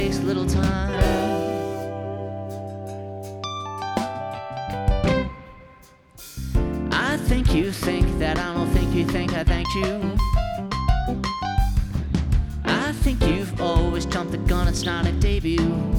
takes little time. I think you think that I don't think you think I thanked you. I think you've always jumped the gun, it's not a debut.